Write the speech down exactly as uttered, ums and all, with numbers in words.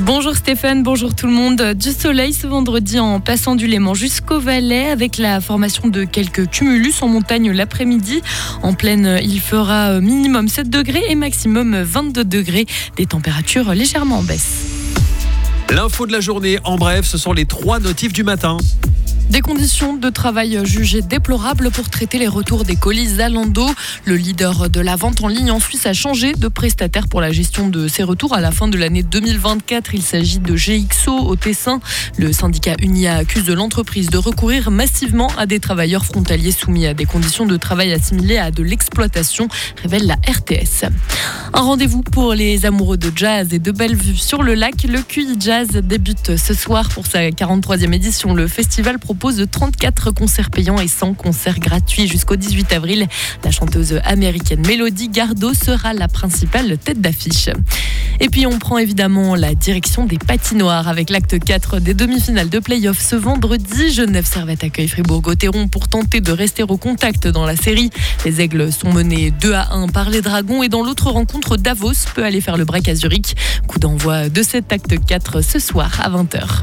Bonjour Stéphane, bonjour tout le monde. Du soleil ce vendredi en passant du Léman jusqu'au Valais avec la formation de quelques cumulus en montagne l'après-midi. En plaine, il fera minimum sept degrés et maximum vingt-deux degrés. Des températures légèrement en baisse. L'info de la journée, en bref, ce sont les trois notifs du matin. Des conditions de travail jugées déplorables pour traiter les retours des colis Zalando. Le leader de la vente en ligne en Suisse a changé de prestataire pour la gestion de ces retours à la fin de l'année deux mille vingt-quatre. Il s'agit de G X O au Tessin. Le syndicat Unia accuse de l'entreprise de recourir massivement à des travailleurs frontaliers soumis à des conditions de travail assimilées à de l'exploitation, révèle la R T S. Un rendez-vous pour les amoureux de jazz et de belles vues sur le lac. Le Q I Jazz débute ce soir pour sa quarante-troisième édition. Le festival propose trente-quatre concerts payants et cent concerts gratuits jusqu'au dix-huit avril. La chanteuse américaine Mélodie Gardot sera la principale tête d'affiche. Et puis on prend évidemment la direction des patinoires avec l'acte quatre des demi-finales de play-off ce vendredi. Genève Servette accueille Fribourg-Gotteron pour tenter de rester au contact dans la série. Les Aigles sont menés deux à un par les Dragons et dans l'autre rencontre, Davos peut aller faire le break à Zurich. Coup d'envoi de cet acte quatre ce soir à vingt heures.